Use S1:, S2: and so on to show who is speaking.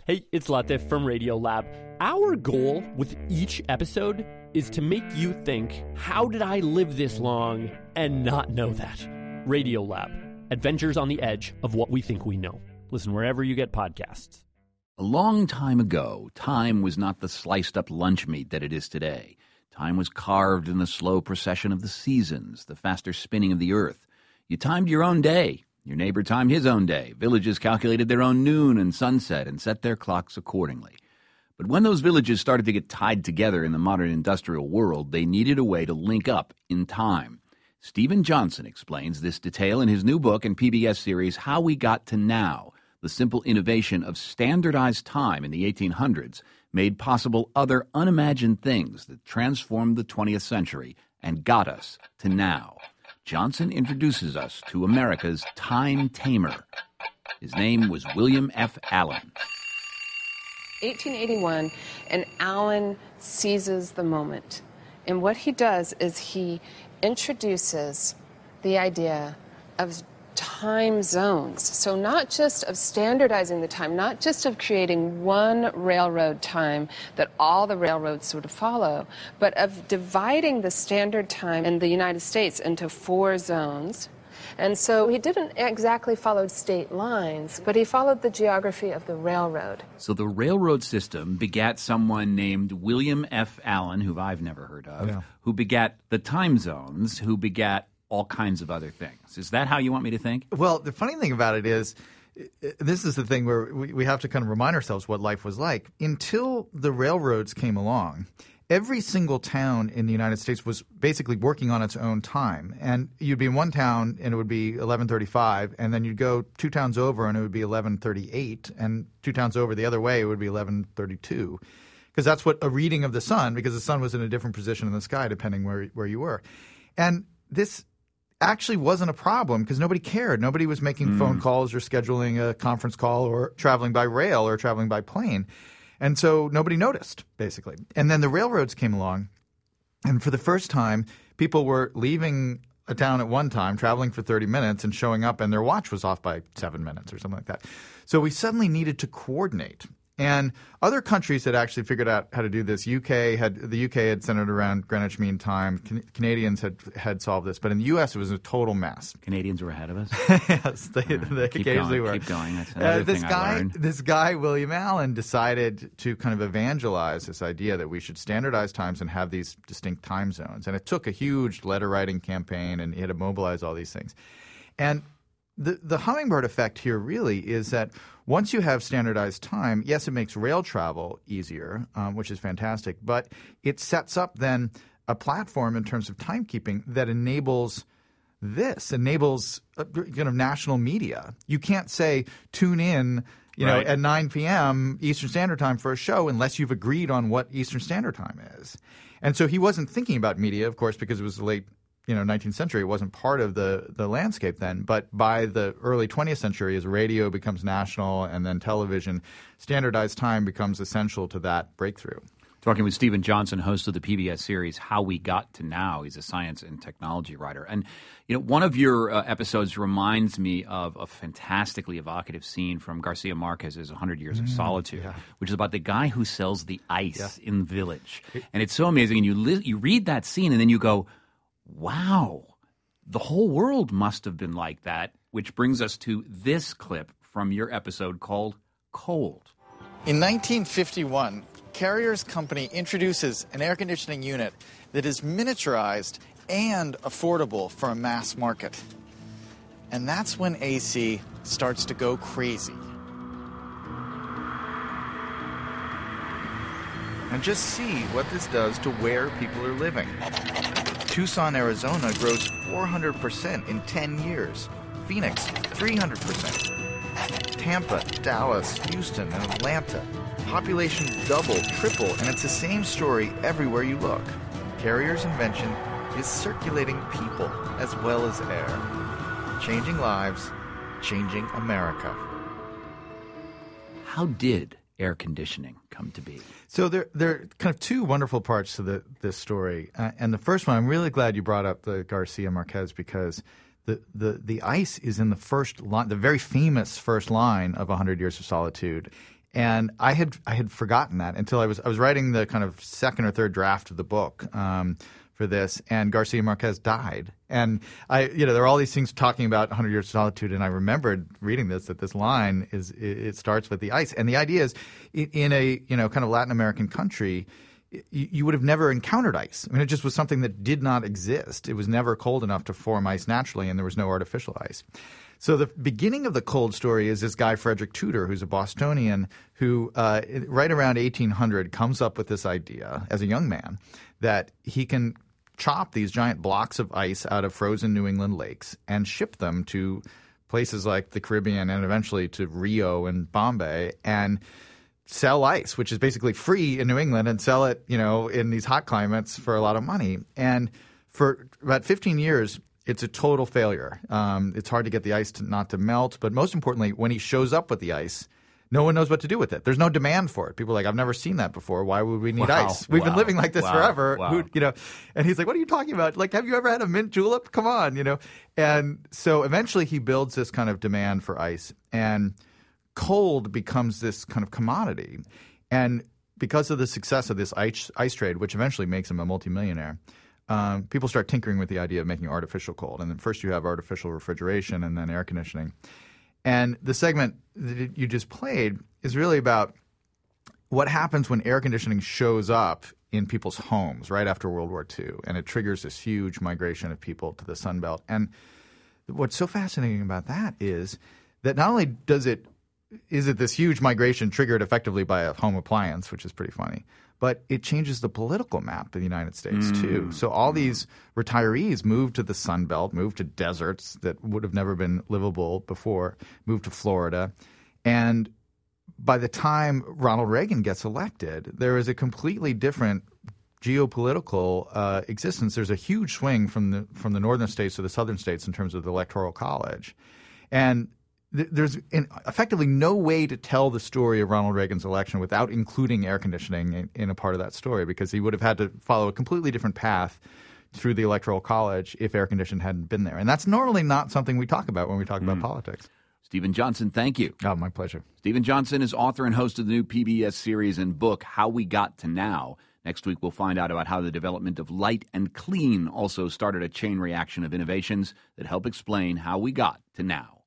S1: Hey, it's Latif from Radiolab. Our goal with each episode is to make you think, how did I live this long and not know that? Radiolab, adventures on the edge of what we think we know. Listen wherever you get podcasts.
S2: A long time ago, time was not the sliced-up lunch meat that it is today. Time was carved in the slow procession of the seasons, the faster spinning of the earth. You timed your own day. Your neighbor timed his own day. Villages calculated their own noon and sunset and set their clocks accordingly. But when those villages started to get tied together in the modern industrial world, they needed a way to link up in time. Steven Johnson explains this detail in his new book and PBS series, How We Got to Now. The simple innovation of standardized time in the 1800s made possible other unimagined things that transformed the 20th century and got us to now. Johnson introduces us to America's time tamer. His name was William F. Allen.
S3: 1881, and Allen seizes the moment. And what he does is he introduces the idea of time zones. So not just of standardizing the time, not just of creating one railroad time that all the railroads sort of follow, but of dividing the standard time in the United States into 4 zones. And so he didn't exactly follow state lines, but he followed the geography of the railroad.
S2: So the railroad system begat someone named William F. Allen, who I've never heard of, who begat the time zones, who begat all kinds of other things. Is that how you want me to think?
S4: Well, the funny thing about it is, this is the thing where we have to kind of remind ourselves what life was like. Until the railroads came along, every single town in the United States was basically working on its own time. And you'd be in one town and it would be 11:35, and then you'd go 2 towns over and it would be 11:38, and 2 towns over the other way it would be 11:32. Because that's what a reading of the sun, because the sun was in a different position in the sky depending where you were. And this actually wasn't a problem because nobody cared. Nobody was making phone calls or scheduling a conference call or traveling by rail or traveling by plane. And so nobody noticed, basically. And then the railroads came along, and for the first time, people were leaving a town at one time, traveling for 30 minutes, and showing up, and their watch was off by 7 minutes or something like that. So we suddenly needed to coordinate. And other countries had actually figured out how to do this. The UK had centered around Greenwich Mean Time. Canadians had solved this. But in the U.S., it was a total mess.
S2: Canadians were ahead of us?
S4: Yes, they occasionally were.
S2: Keep going. That's another thing I learned.
S4: This guy, William Allen, decided to kind of evangelize this idea that we should standardize times and have these distinct time zones. And it took a huge letter-writing campaign, and he had to mobilize all these things. And the hummingbird effect here really is that once you have standardized time, yes, it makes rail travel easier, which is fantastic, but it sets up then a platform in terms of timekeeping that enables kind of national media. You can't say tune in
S2: Right.
S4: at 9 p.m. Eastern Standard Time for a show unless you've agreed on what Eastern Standard Time is. And so he wasn't thinking about media, of course, because it was the late 19th century. It wasn't part of the landscape then. But by the early 20th century, as radio becomes national and then television, standardized time becomes essential to that breakthrough.
S2: Talking with Steven Johnson, host of the PBS series How We Got to Now. He's a science and technology writer. And, one of your episodes reminds me of a fantastically evocative scene from Garcia Marquez's 100 Years of Solitude, which is about the guy who sells the ice in the village. And it's so amazing. And you read that scene and then you go, wow, the whole world must have been like that, which brings us to this clip from your episode called Cold.
S5: In 1951, Carrier's company introduces an air conditioning unit that is miniaturized and affordable for a mass market. And that's when AC starts to go crazy.
S4: And just see what this does to where people are living. Tucson, Arizona grows 400% in 10 years. Phoenix, 300%. Tampa, Dallas, Houston, and Atlanta. Population double, triple, and it's the same story everywhere you look. Carrier's invention is circulating people as well as air. Changing lives, changing America.
S2: How did air conditioning come to be?
S4: So there are kind of 2 wonderful parts to this story. And the first one, I'm really glad you brought up the Garcia Marquez, because the ice is in the first line, the very famous first line of 100 Years of Solitude. And I had forgotten that until I was writing the kind of second or third draft of the book for this, and Garcia Marquez died. And there are all these things talking about 100 Years of Solitude, and I remembered reading that this line it starts with the ice. And the idea is in a kind of Latin American country, you would have never encountered ice. I mean, it just was something that did not exist. It was never cold enough to form ice naturally, and there was no artificial ice. So the beginning of the cold story is this guy, Frederick Tudor, who's a Bostonian, who right around 1800 comes up with this idea as a young man that he can chop these giant blocks of ice out of frozen New England lakes and ship them to places like the Caribbean and eventually to Rio and Bombay and sell ice, which is basically free in New England, and sell it, in these hot climates for a lot of money. And for about 15 years, it's a total failure. It's hard to get the ice not to melt. But most importantly, when he shows up with the ice, no one knows what to do with it. There's no demand for it. People are like, I've never seen that before. Why would we need ice? We've been living like this forever. And he's like, what are you talking about? Like, have you ever had a mint julep? Come on, And so eventually he builds this kind of demand for ice. And cold becomes this kind of commodity. And because of the success of this ice trade, which eventually makes him a multimillionaire, people start tinkering with the idea of making artificial cold. And then first you have artificial refrigeration and then air conditioning. And the segment that you just played is really about what happens when air conditioning shows up in people's homes right after World War II. And it triggers this huge migration of people to the Sun Belt. And what's so fascinating about that is that not only is it this huge migration triggered effectively by a home appliance, which is pretty funny, but it changes the political map of the United States too. So all these retirees move to the Sun Belt, move to deserts that would have never been livable before, move to Florida. And by the time Ronald Reagan gets elected, there is a completely different geopolitical existence. There's a huge swing from the northern states to the southern states in terms of the Electoral College. And there's effectively no way to tell the story of Ronald Reagan's election without including air conditioning in a part of that story, because he would have had to follow a completely different path through the Electoral College if air conditioning hadn't been there. And that's normally not something we talk about when we talk about politics.
S2: Stephen Johnson, thank you.
S4: Oh, my pleasure.
S2: Stephen Johnson is author and host of the new PBS series and book, How We Got to Now. Next week, we'll find out about how the development of light and clean also started a chain reaction of innovations that help explain how we got to now.